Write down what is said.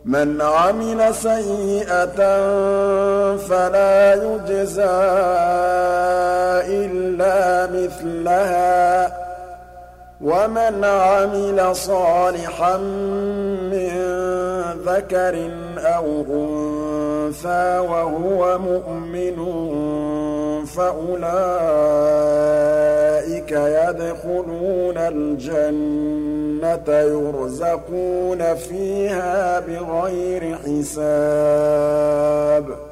مَنْ عَمِلَ سَيِّئَةً فَلَا يُجْزَىٰ إِلَّا مِثْلَهَا ۖ وَمَنْ عَمِلَ صَالِحًا مِّن ذَكَرٍ أَوْ أُنثَىٰ وَهُوَ مُؤْمِنٌ فَأُولَٰئِكَ يَدْخُلُونَ الْجَنَّةَ يُرْزَقُونَ فِيهَا بِغَيْرِ حِسَابٍ